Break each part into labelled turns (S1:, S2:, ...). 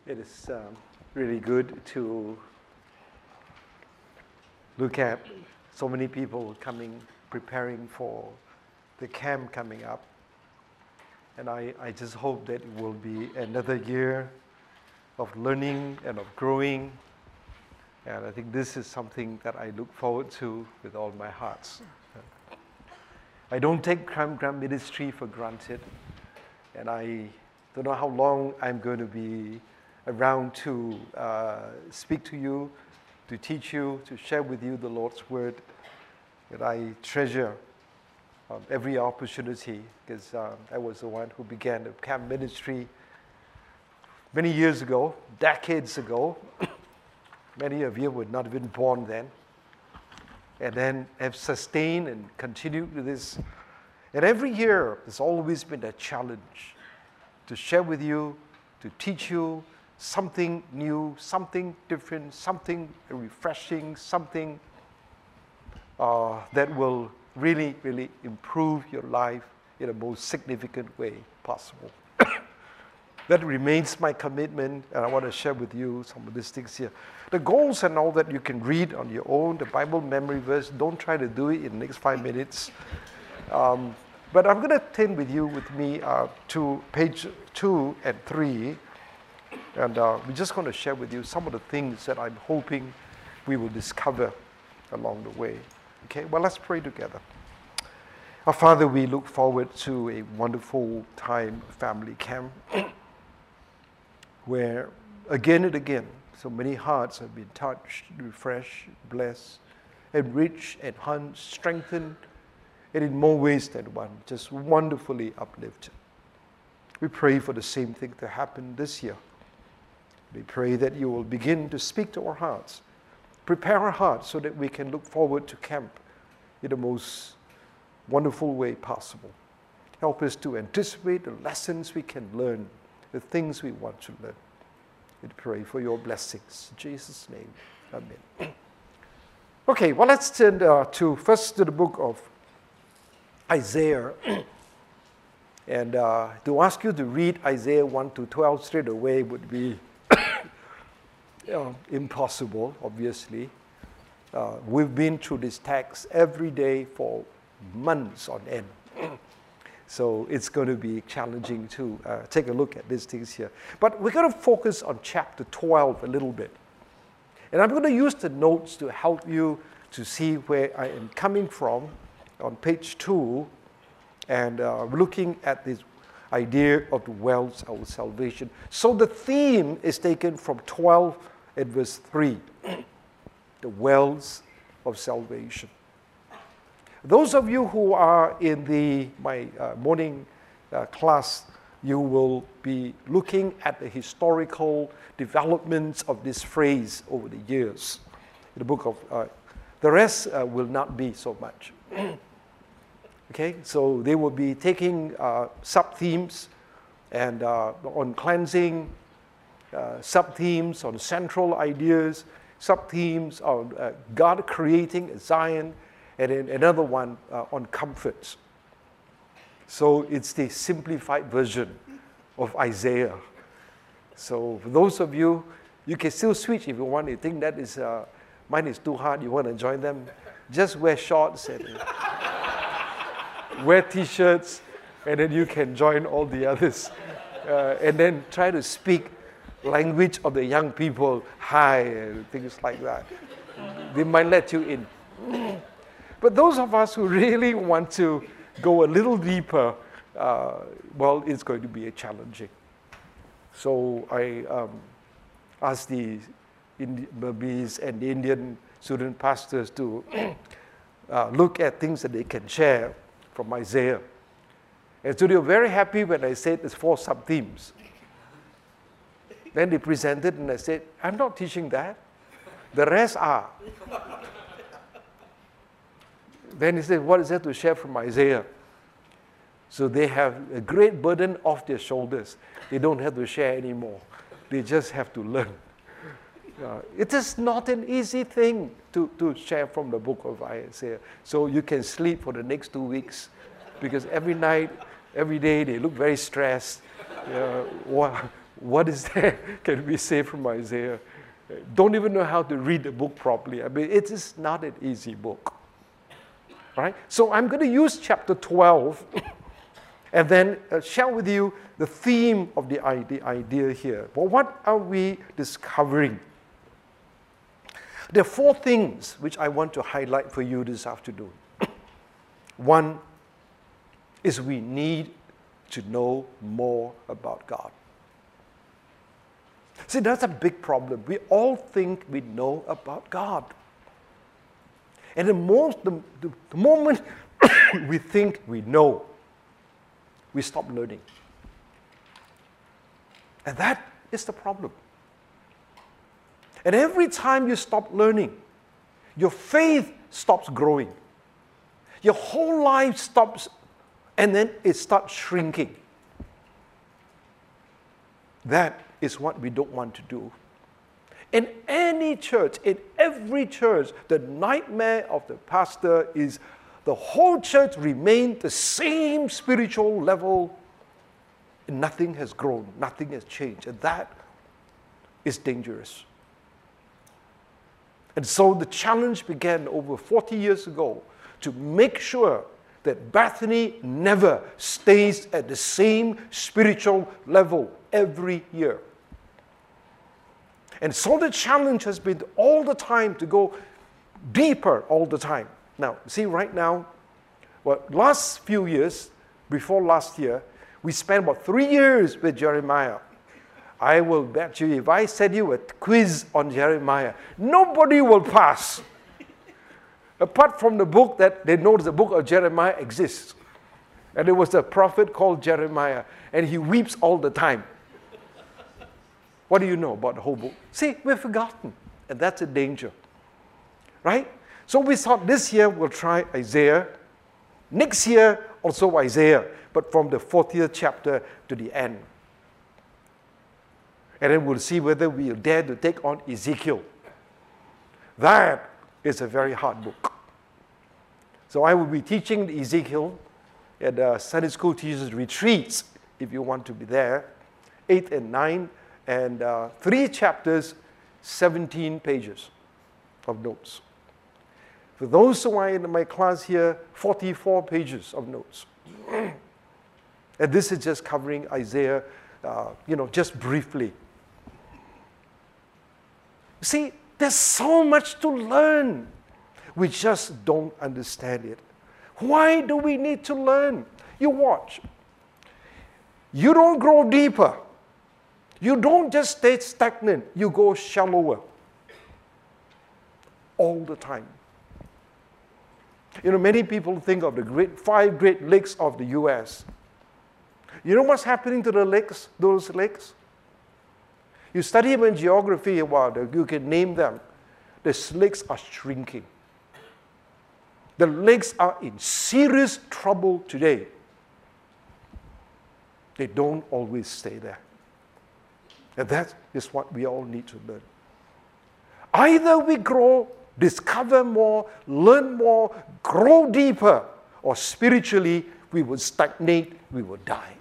S1: It is really good to look at so many people preparing for the camp coming up. And I just hope that it will be another year of learning and of growing. And I think this is something that I look forward to with all my heart. I don't take Camp Ministry for granted. And I don't know how long I'm going to be around to speak to you, to teach you, to share with you the Lord's Word. That I treasure every opportunity, because I was the one who began the camp ministry many years ago, decades ago. Many of you were not even born then. And then have sustained and continued with this. And every year, there's always been a challenge to share with you, to teach you something new, something different, something refreshing, something that will really, really improve your life in the most significant way possible. That remains my commitment, and I want to share with you some of these things here. The goals and all that you can read on your own, the Bible memory verse. Don't try to do it in the next 5 minutes. But I'm going to turn with me to page 2 and 3. And we're just going to share with you some of the things that I'm hoping we will discover along the way. Okay, well, let's pray together. Our Father, we look forward to a wonderful time of family camp where again and again so many hearts have been touched, refreshed, blessed, enriched, enhanced, strengthened, and in more ways than one, just wonderfully uplifted. We pray for the same thing to happen this year. We pray that you will begin to speak to our hearts, prepare our hearts so that we can look forward to camp in the most wonderful way possible. Help us to anticipate the lessons we can learn, the things we want to learn. We pray for your blessings. In Jesus' name, amen. Okay, well, let's turn first to the book of Isaiah. And to ask you to read Isaiah 1 to 12 straight away would be impossible, obviously. We've been through this text every day for months on end. So it's going to be challenging to take a look at these things here. But we're going to focus on chapter 12 a little bit. And I'm going to use the notes to help you to see where I am coming from on page 2. And looking at this idea of the wells of salvation. So the theme is taken from 12 and verse 3. The wells of salvation. Those of you who are in my morning class, you will be looking at the historical developments of this phrase over the years. In the book of, the rest will not be so much. Okay, so they will be taking sub-themes and on cleansing, sub-themes on central ideas, sub-themes on God creating a Zion, and then another one on comforts. So it's the simplified version of Isaiah. So for those of you, you can still switch if you want. You think that is mine is too hard, you want to join them, just wear shorts and wear t-shirts, and then you can join all the others. And then try to speak language of the young people, hi, and things like that. They might let you in. But those of us who really want to go a little deeper, well, it's going to be challenging. So I asked the Burmese and the Indian student pastors to look at things that they can share from Isaiah. And so they were very happy when I said there's 4 sub-themes. Then they presented and I said, I'm not teaching that. The rest are. Then he said, what is there to share from Isaiah? So they have a great burden off their shoulders. They don't have to share anymore. They just have to learn. It is not an easy thing to share from the book of Isaiah. So you can sleep for the next 2 weeks because every night, every day, they look very stressed. what is there can we say from Isaiah? Don't even know how to read the book properly. I mean, it is not an easy book. Right? So I'm going to use chapter 12 and then share with you the theme of the idea here. Well, what are we discovering? There are 4 things which I want to highlight for you this afternoon. One is we need to know more about God. See, that's a big problem. We all think we know about God. And the moment we think we know, we stop learning. And that is the problem. And every time you stop learning, your faith stops growing. Your whole life stops, and then it starts shrinking. That is what we don't want to do. In any church, in every church, the nightmare of the pastor is the whole church remain the same spiritual level, and nothing has grown, nothing has changed, and that is dangerous. And so the challenge began over 40 years ago to make sure that Bethany never stays at the same spiritual level every year. And so the challenge has been all the time to go deeper all the time. Now, see, right now, well, last few years, before last year, we spent about 3 years with Jeremiah. I will bet you, if I send you a quiz on Jeremiah, nobody will pass. Apart from the book that they know the book of Jeremiah exists. And there was a prophet called Jeremiah, and he weeps all the time. What do you know about the whole book? See, we've forgotten, and that's a danger. Right? So we thought this year we'll try Isaiah. Next year, also Isaiah, but from the 40th chapter to the end. And then we'll see whether we'll dare to take on Ezekiel. That is a very hard book. So I will be teaching Ezekiel at the Sunday School Teachers Retreats, if you want to be there, 8 and 9, and 3 chapters, 17 pages of notes. For those who are in my class here, 44 pages of notes. And this is just covering Isaiah, just briefly. See, there's so much to learn. We just don't understand it. Why do we need to learn? You watch. You don't grow deeper. You don't just stay stagnant. You go shallower. All the time. You know, many people think of the 5 great lakes of the U.S. You know what's happening to the lakes, those lakes? You study them in geography a while, you can name them. The lakes are shrinking. The lakes are in serious trouble today. They don't always stay there. And that is what we all need to learn. Either we grow, discover more, learn more, grow deeper, or spiritually we will stagnate, we will die.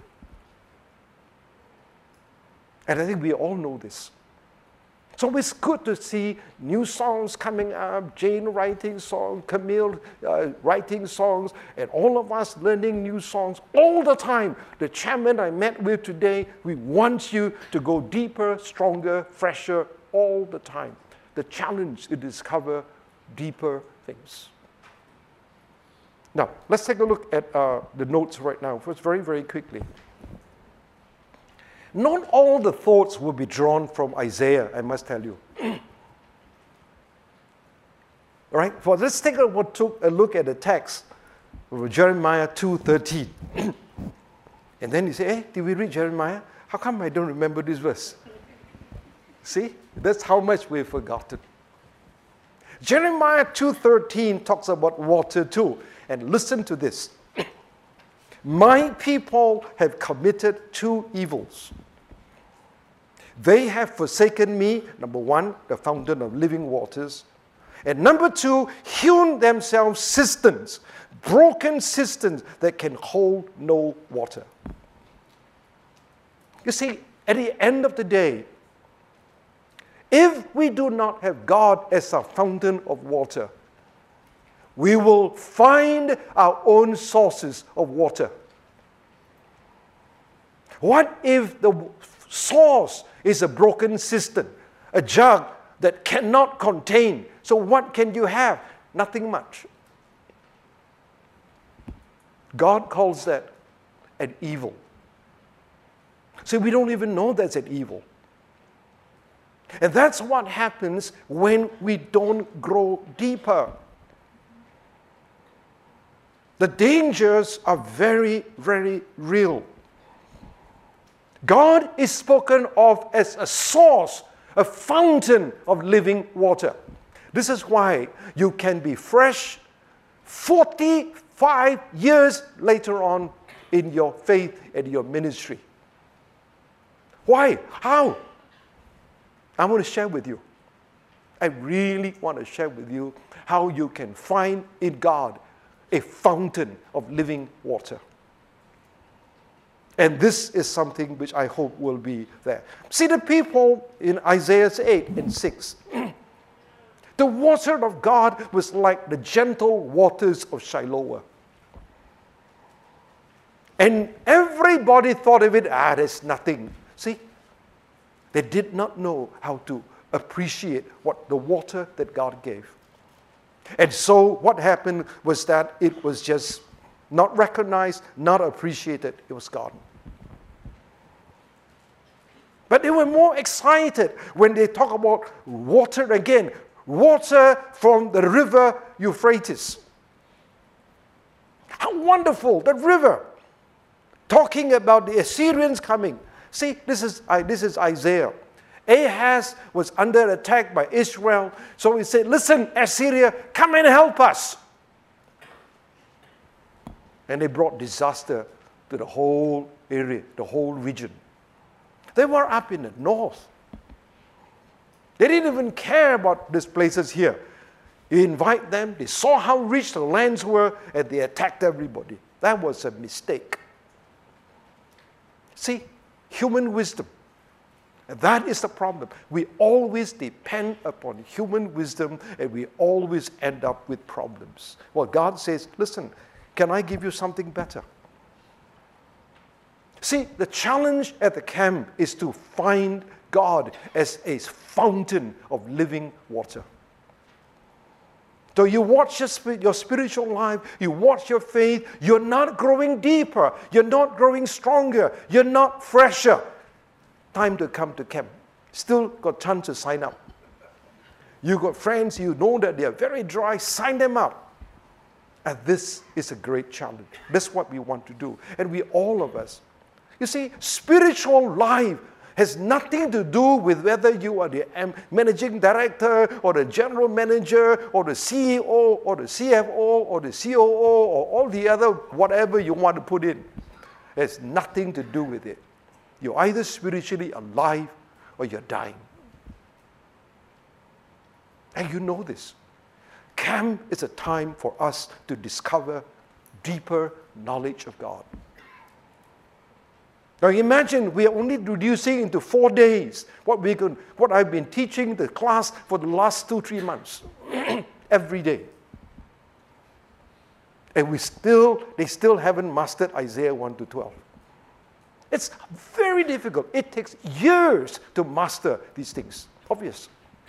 S1: And I think we all know this. So it's good to see new songs coming up, Jane writing songs, Camille writing songs, and all of us learning new songs all the time. The chairman I met with today, we want you to go deeper, stronger, fresher all the time. The challenge is to discover deeper things. Now, let's take a look at the notes right now, first very, very quickly. Not all the thoughts will be drawn from Isaiah, I must tell you. All right, let's take a look at the text of Jeremiah 2:13. And then you say, hey, did we read Jeremiah? How come I don't remember this verse? See, that's how much we've forgotten. Jeremiah 2:13 talks about water too. And listen to this. My people have committed 2 evils. They have forsaken me, number 1, the fountain of living waters, and number 2, hewn themselves cisterns, broken cisterns that can hold no water. You see, at the end of the day, if we do not have God as our fountain of water, we will find our own sources of water. What if the source is a broken cistern, a jug that cannot contain? So what can you have? Nothing much. God calls that an evil. So we don't even know that's an evil. And that's what happens when we don't grow deeper. The dangers are very, very real. God is spoken of as a source, a fountain of living water. This is why you can be fresh 45 years later on in your faith and your ministry. Why? How? I want to share with you. I really want to share with you how you can find in God a fountain of living water. And this is something which I hope will be there. See the people in Isaiah 8 and 6. The water of God was like the gentle waters of Shiloah. And everybody thought of it, there's nothing. See, they did not know how to appreciate what the water that God gave. And so what happened was that it was just not recognized, not appreciated. It was gone. But they were more excited when they talk about water again. Water from the river Euphrates. How wonderful, that river. Talking about the Assyrians coming. See, this is Isaiah. Ahaz was under attack by Israel. So he said, listen, Assyria, come and help us. And they brought disaster to the whole area, the whole region. They were up in the north. They didn't even care about these places here. You invite them, they saw how rich the lands were, and they attacked everybody. That was a mistake. See, human wisdom. And that is the problem. We always depend upon human wisdom, and we always end up with problems. Well, God says, listen, can I give you something better? See, the challenge at the camp is to find God as a fountain of living water. So you watch your spiritual life, you watch your faith, you're not growing deeper, you're not growing stronger, you're not fresher. Time to come to camp. Still got chance to sign up. You got friends, you know that they are very dry, sign them up. And this is a great challenge. That's what we want to do. And we, all of us. You see, spiritual life has nothing to do with whether you are the managing director or the general manager or the CEO or the CFO or the COO or all the other whatever you want to put in. It has nothing to do with it. You're either spiritually alive or you're dying. And you know this. Camp is a time for us to discover deeper knowledge of God. Now imagine we are only reducing into 4 days what I've been teaching the class for the last 2-3 months. Every day. And they still haven't mastered Isaiah 1 to 12. It's very difficult. It takes years to master these things. Obvious.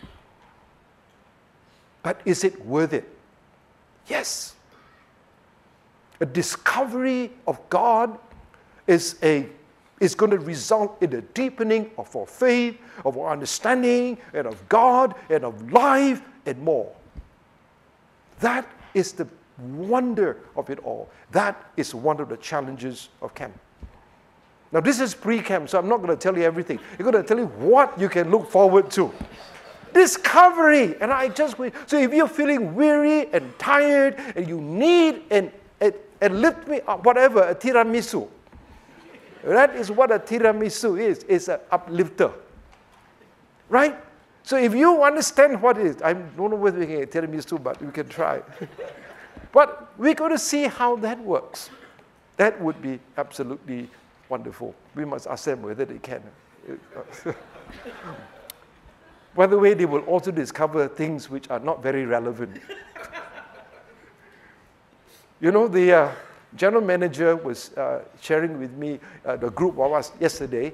S1: But is it worth it? Yes. A discovery of God is going to result in a deepening of our faith, of our understanding, and of God, and of life, and more. That is the wonder of it all. That is one of the challenges of camp. Now, this is pre-camp, so I'm not going to tell you everything. I'm going to tell you what you can look forward to. Discovery. And so if you're feeling weary and tired, and you need and lift me up, whatever, a tiramisu. That is what a tiramisu is. It's an uplifter. Right? So if you understand what it is, I don't know whether we can get tiramisu, but we can try. But we're going to see how that works. That would be absolutely wonderful. We must ask them whether they can. By the way, they will also discover things which are not very relevant. You know, the general manager was sharing with me, the group of us yesterday,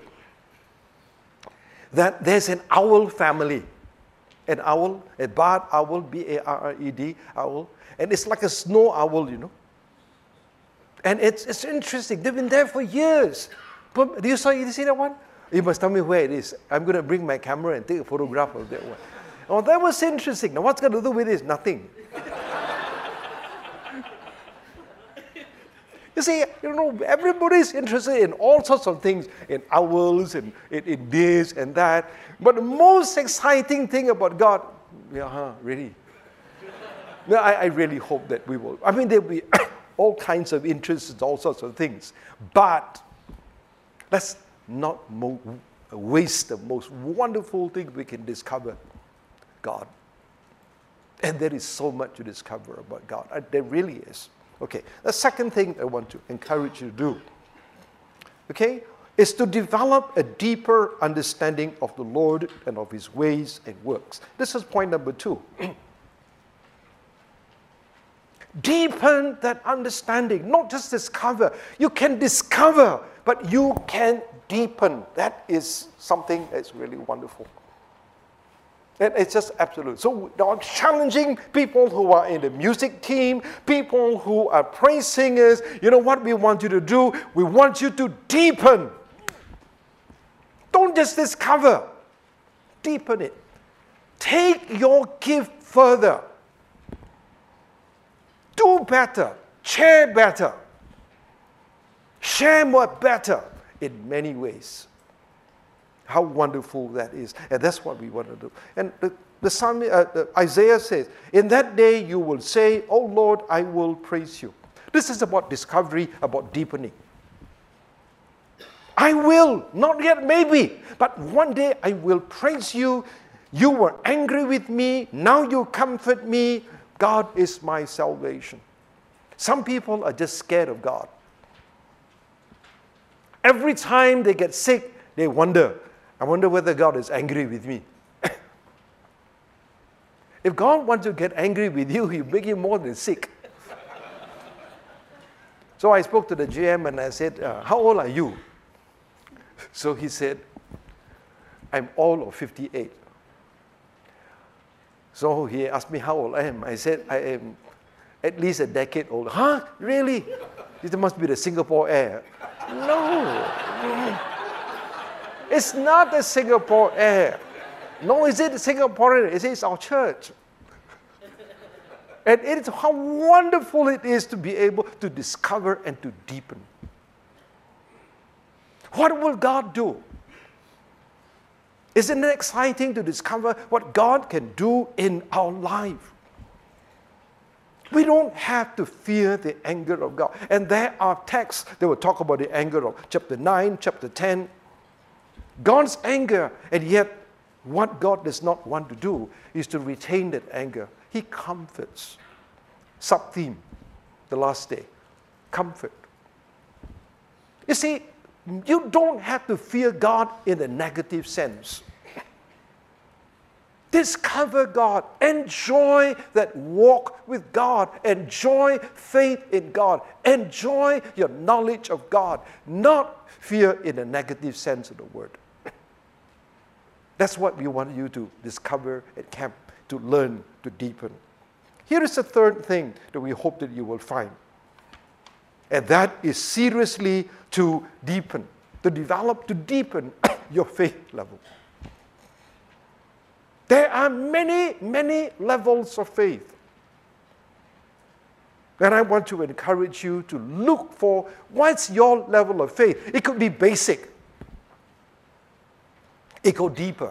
S1: that there's an owl family. An owl, a barred owl, B-A-R-R-E-D, owl. And it's like a snow owl, you know. And it's interesting. They've been there for years. But do you see that one? You must tell me where it is. I'm going to bring my camera and take a photograph of that one. Oh, that was interesting. Now, what's going to do with this? Nothing. You see, you know, everybody's interested in all sorts of things, in owls, and in this and that. But the most exciting thing about God, really. No, I really hope that we will. I mean, there'll be all kinds of interests and all sorts of things. But let's not waste the most wonderful thing we can discover, God. And there is so much to discover about God. There really is. Okay, the second thing I want to encourage you to do, okay, is to develop a deeper understanding of the Lord and of His ways and works. This is point number 2. Deepen that understanding, not just discover. You can discover, but you can deepen. That is something that's really wonderful. And it's just absolute. So I'm challenging people who are in the music team, people who are praise singers. You know what we want you to do? We want you to deepen. Don't just discover. Deepen it. Take your gift further. Do better. Share better. Share more better in many ways. How wonderful that is. And that's what we want to do. And Isaiah says, in that day you will say, oh Lord, I will praise you. This is about discovery, about deepening. I will, not yet maybe, but one day I will praise you. You were angry with me, now you comfort me. God is my salvation. Some people are just scared of God. Every time they get sick, they wonder, I wonder whether God is angry with me. If God wants to get angry with you, He'll make you more than sick. So I spoke to the GM and I said, how old are you? So he said, I'm all of 58. So he asked me how old I am. I said, I am at least a decade older. Huh? Really? This must be the Singapore Air. No. It's not the Singapore Air. No, is it Singaporean? It is our church. And it's how wonderful it is to be able to discover and to deepen. What will God do? Isn't it exciting to discover what God can do in our life? We don't have to fear the anger of God. And there are texts that will talk about the anger of chapter 9, chapter 10. God's anger, and yet what God does not want to do is to retain that anger. He comforts. Sub-theme, the last day. Comfort. You see, you don't have to fear God in a negative sense. Discover God. Enjoy that walk with God. Enjoy faith in God. Enjoy your knowledge of God. Not fear in a negative sense of the word. That's what we want you to discover at camp, to learn, to deepen. Here is the third thing that we hope that you will find. And that is seriously to deepen, to develop, to deepen your faith level. There are many, many levels of faith. And I want to encourage you to look for what's your level of faith. It could be basic. It go deeper.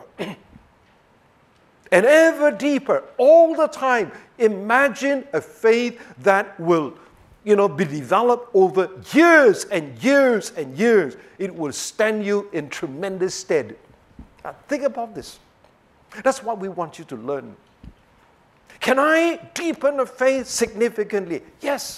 S1: And ever deeper, all the time. Imagine a faith that will, be developed over years and years and years. It will stand you in tremendous stead. Now think about this. That's what we want you to learn. Can I deepen a faith significantly? Yes.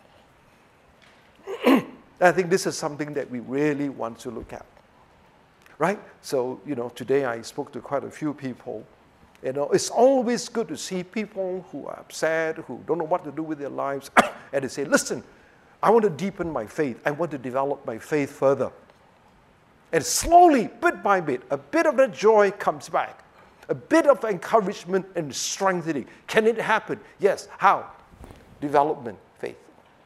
S1: I think this is something that we really want to look at. right? So, today I spoke to quite a few people. It's always good to see people who are upset, who don't know what to do with their lives, and they say, listen, I want to deepen my faith. I want to develop my faith further. And slowly, bit by bit, a bit of that joy comes back. A bit of encouragement and strengthening. Can it happen? Yes. How? Development, faith.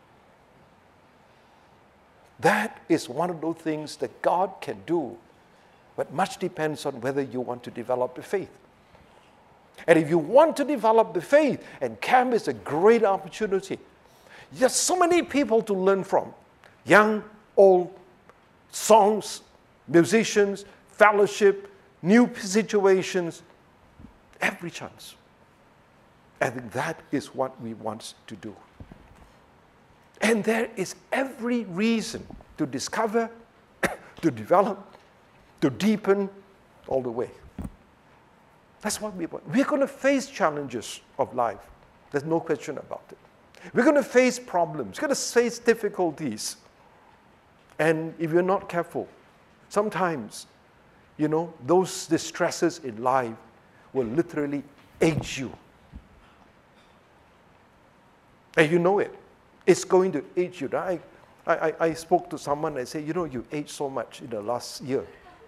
S1: That is one of those things that God can do, but much depends on whether you want to develop the faith. And if you want to develop the faith, and camp is a great opportunity. There's so many people to learn from. Young, old, songs, musicians, fellowship, new situations, every chance. I think that is what we want to do. And there is every reason to discover, to develop, to deepen all the way. That's what we want. We're going to face challenges of life. There's no question about it. We're going to face problems. We're going to face difficulties. And if you're not careful, sometimes, those distresses in life will literally age you. And you know it. It's going to age you. I spoke to someone, I said, you aged so much in the last year.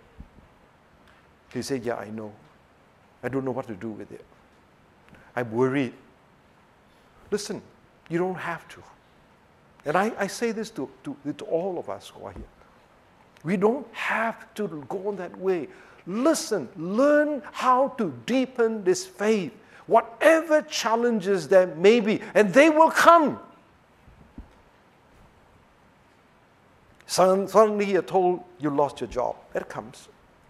S1: He said, yeah, I know. I don't know what to do with it. I'm worried. Listen, you don't have to. And I say this to all of us who are here. We don't have to go that way. Listen, learn how to deepen this faith. Whatever challenges there may be, and they will come. Suddenly you're told you lost your job. That comes.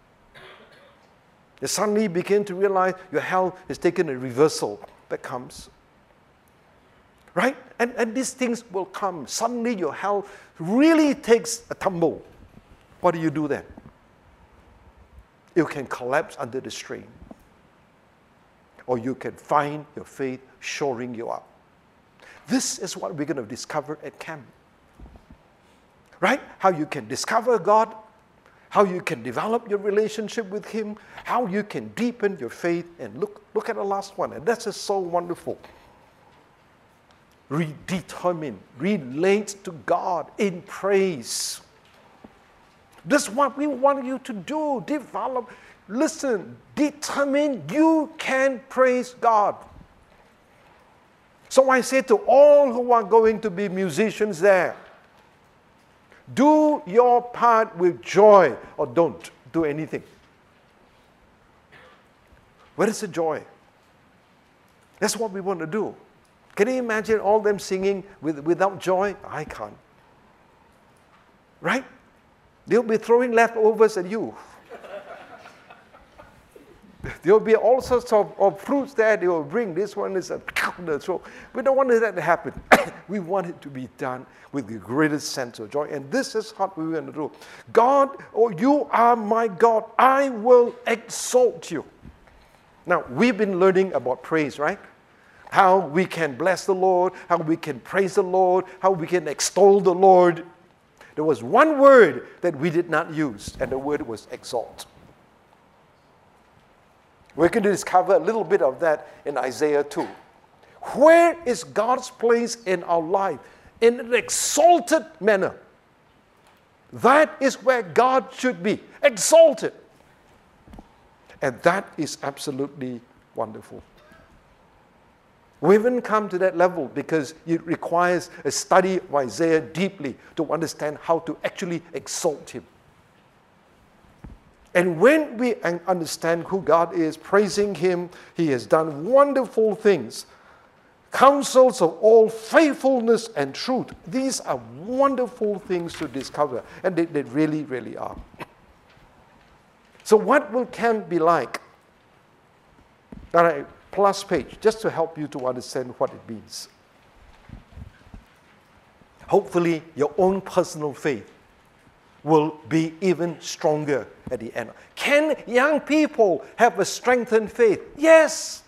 S1: You suddenly begin to realize your health has taken a reversal. That comes. Right? And these things will come. Suddenly your health really takes a tumble. What do you do then? You can collapse under the strain. Or you can find your faith shoring you up. This is what we're going to discover at camp. Right? How you can discover God, how you can develop your relationship with Him, how you can deepen your faith. And look at the last one, and that's just so wonderful. Redetermine, relate to God in praise. This is what we want you to do. Develop, listen, determine you can praise God. So I say to all who are going to be musicians there, do your part with joy, or don't do anything. Where is the joy? That's what we want to do. Can you imagine all them singing without joy? I can't. Right? They'll be throwing leftovers at you. There'll be all sorts of fruits there they will bring. This one is a throat. We don't want that to happen. We want it to be done with the greatest sense of joy. And this is what we want to do. God, you are my God. I will exalt you. Now, we've been learning about praise, right? How we can bless the Lord, how we can praise the Lord, how we can extol the Lord. There was one word that we did not use, and the word was exalt. We're going to discover a little bit of that in Isaiah 2. Where is God's place in our life? In an exalted manner. That is where God should be, exalted. And that is absolutely wonderful. We haven't come to that level because it requires a study of Isaiah deeply to understand how to actually exalt Him. And when we understand who God is, praising Him, He has done wonderful things. Counsels of all faithfulness and truth. These are wonderful things to discover, and they really, really are. So what will camp be like? All right, plus page, just to help you to understand what it means. Hopefully, your own personal faith will be even stronger at the end. Can young people have a strengthened faith? Yes.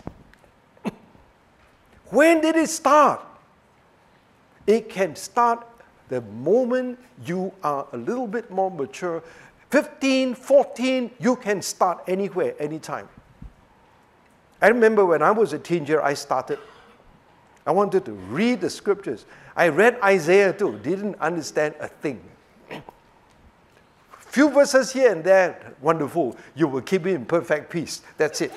S1: When did it start? It can start the moment you are a little bit more mature, 15, 14, you can start anywhere, anytime. I remember when I was a teenager, I wanted to read the scriptures. I read Isaiah too, didn't understand a thing. Few verses here and there, wonderful. You will keep it in perfect peace. That's it.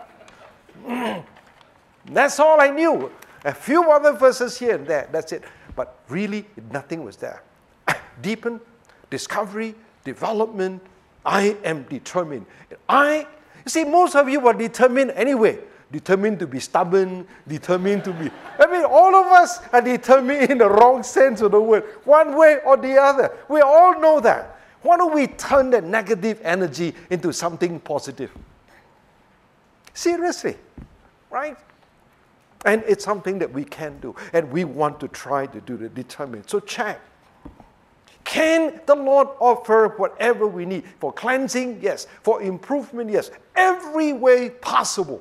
S1: That's all I knew. A few other verses here and there, that's it. But really, nothing was there. Deepen, discovery, development. I am determined. You see, most of you were determined anyway. Determined to be stubborn, determined to be... all of us are determined in the wrong sense of the word, one way or the other. We all know that. Why don't we turn that negative energy into something positive? Seriously, right? And it's something that we can do, and we want to try to do the determined. So check. Can the Lord offer whatever we need? For cleansing, yes. For improvement, yes. Every way possible.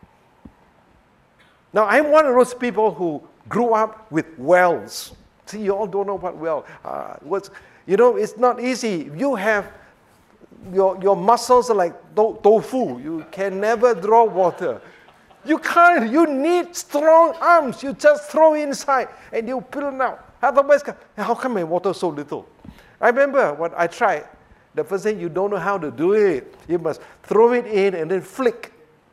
S1: Now, I'm one of those people who grew up with wells. See, you all don't know what well was. It's not easy. You have, your muscles are like tofu. You can never draw water. You can't. You need strong arms. You just throw inside and you pull it out. Otherwise, how come my water so little? I remember when I tried. The first thing, you don't know how to do it. You must throw it in and then flick.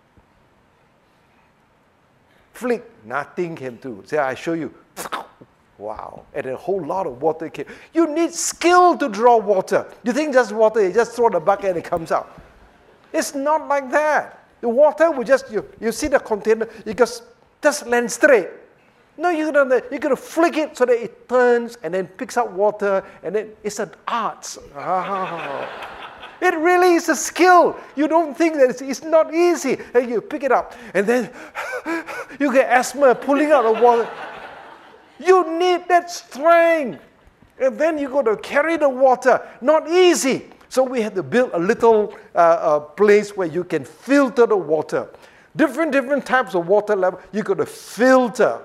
S1: Flick. Nothing came through. See, I show you. Wow. And a whole lot of water came. You need skill to draw water. You think just water, you just throw the bucket and it comes out. It's not like that. The water will just, you see the container, you just land straight. No, you're going to flick it so that it turns and then picks up water, and then it's an art. It really is a skill. You don't think that it's not easy. And you pick it up, and then you get asthma pulling out the water. You need that strength. And then you got to carry the water. Not easy. So we had to build a little place where you can filter the water. Different types of water level. You got to filter.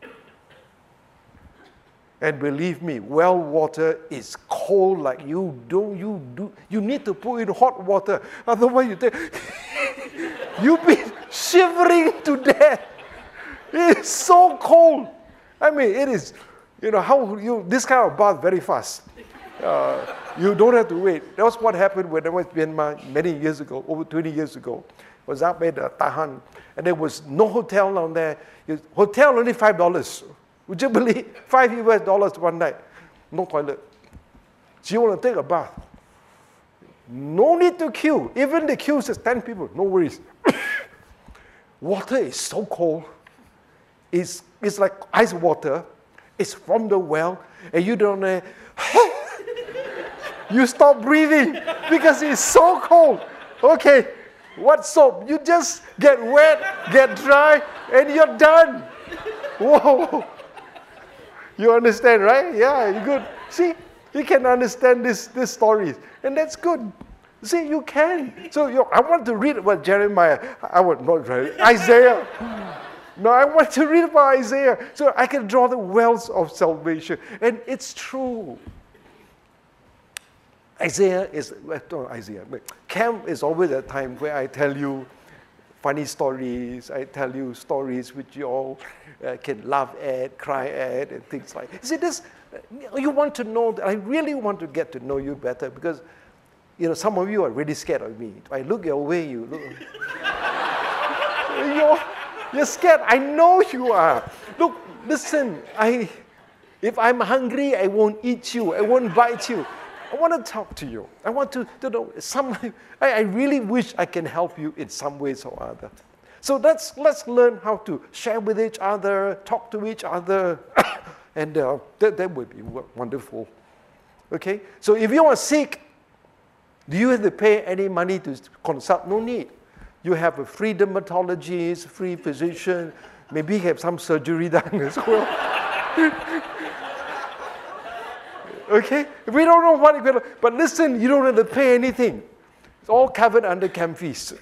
S1: And believe me, well water is cold like you need to put in hot water. Otherwise you'll be shivering to death. It's so cold. It is, this kind of bath very fast. You don't have to wait. That was what happened when I was in Myanmar many years ago, over 20 years ago. I was up at Tahan, and there was no hotel down there. Hotel only $5. Would you believe? $5 one night. No toilet. So you want to take a bath. No need to queue. Even the queue says 10 people. No worries. Water is so cold. It's like ice water. It's from the well. And you don't you stop breathing because it's so cold. Okay, what soap? You just get wet, get dry, and you're done. Whoa. You understand, right? Yeah, you're good. See, you can understand these stories. And that's good. See, you can. So I want to read about Jeremiah. Isaiah. No, I want to read about Isaiah so I can draw the wells of salvation. And it's true. Camp is always a time where I tell you funny stories. I tell you stories which you all can laugh at, cry at, and things like that. See, this, you want to know, I really want to get to know you better because, some of you are really scared of me. If I look your way, you look. You're scared. I know you are. Look, listen, if I'm hungry, I won't eat you. I won't bite you. I want to talk to you. I want to know, I really wish I can help you in some ways or other. So let's learn how to share with each other, talk to each other, and that would be wonderful. Okay? So if you are sick, do you have to pay any money to consult? No need. You have a free dermatologist, free physician, maybe have some surgery done as well. Okay? We don't know what you're going to, but listen, you don't have to pay anything. It's all covered under camp fees.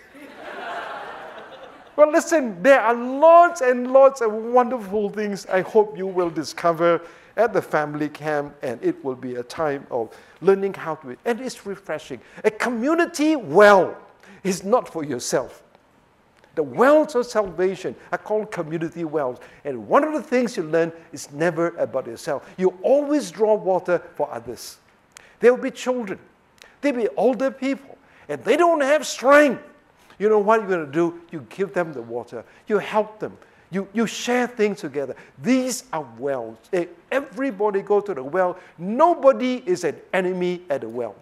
S1: Well, listen, there are lots and lots of wonderful things I hope you will discover at the family camp, and it will be a time of learning how to, and it's refreshing. A community well is not for yourself. The wells of salvation are called community wells. And one of the things you learn is never about yourself. You always draw water for others. There will be children. There will be older people. And they don't have strength. You know what you're going to do? You give them the water. You help them. You share things together. These are wells. Everybody go to the well. Nobody is an enemy at the well.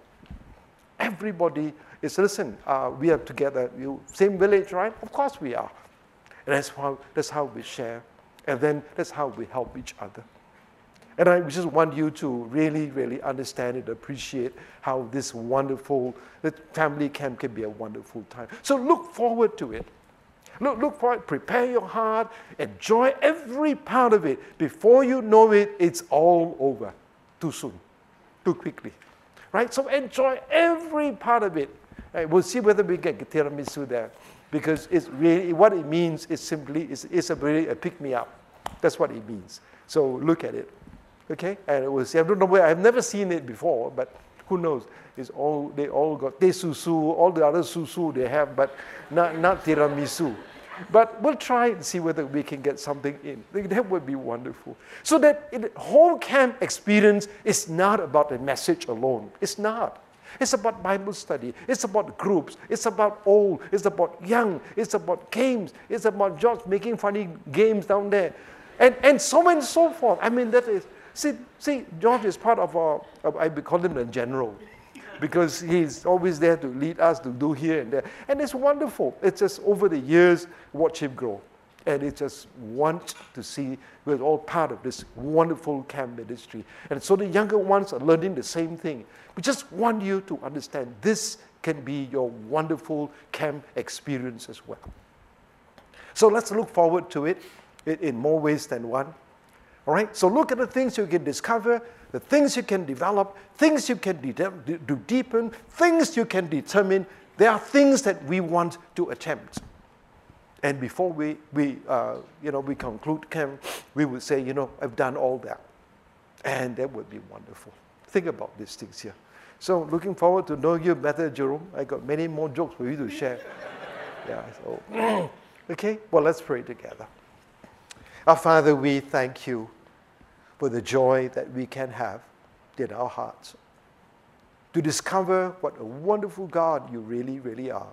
S1: Everybody is, listen, we are together. Same village, right? Of course we are. And that's how we share. And then that's how we help each other. And I just want you to really, really understand and appreciate how this wonderful family camp can be a wonderful time. So look forward to it. Look for it, prepare your heart, enjoy every part of it. Before you know it, it's all over. Too soon, too quickly. Right? So enjoy every part of it. Right? We'll see whether we get tiramisu there. Because it's really, what it means is simply, it's really a pick-me-up. That's what it means. So look at it. Okay? And we'll see. I don't know where, I've never seen it before, but who knows? They all got te susu, all the other susu they have, but not tiramisu. But we'll try and see whether we can get something in. That would be wonderful. So that the whole camp experience is not about a message alone. It's not. It's about Bible study. It's about groups. It's about old. It's about young. It's about games. It's about George making funny games down there. And so on and so forth. I mean, that is, see, George is part of I call him the general. Because he's always there to lead us to do here and there. And it's wonderful. It's just over the years, watch him grow. And it's just want to see we're all part of this wonderful camp ministry. And so the younger ones are learning the same thing. We just want you to understand this can be your wonderful camp experience as well. So let's look forward to it in more ways than one. All right? So look at the things you can discover, the things you can develop, things you can do deepen, things you can determine. There are things that we want to attempt. And before we conclude camp, we would say, I've done all that. And that would be wonderful. Think about these things here. So looking forward to knowing you better, Jerome. I got many more jokes for you to share. Yeah. So, okay, well, let's pray together. Our Father, we thank you for the joy that we can have in our hearts to discover what a wonderful God you really, really are.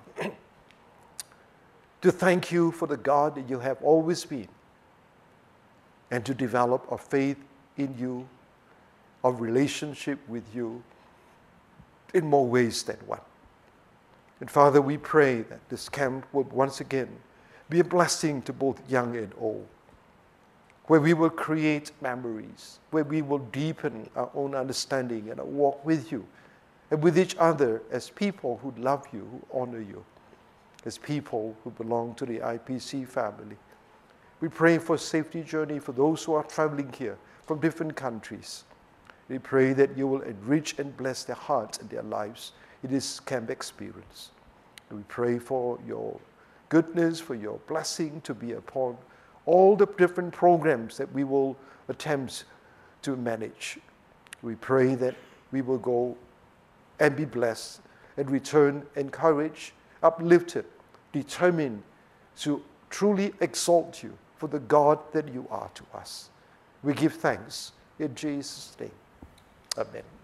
S1: To thank you for the God that you have always been, and to develop a faith in you, a relationship with you in more ways than one. And Father, we pray that this camp would once again be a blessing to both young and old, where we will create memories, where we will deepen our own understanding and our walk with you and with each other as people who love you, who honor you, as people who belong to the IPC family. We pray for a safety journey for those who are traveling here from different countries. We pray that you will enrich and bless their hearts and their lives in this camp experience. And we pray for your goodness, for your blessing to be upon all the different programs that we will attempt to manage. We pray that we will go and be blessed and return encouraged, uplifted, determined to truly exalt you for the God that you are to us. We give thanks in Jesus' name. Amen.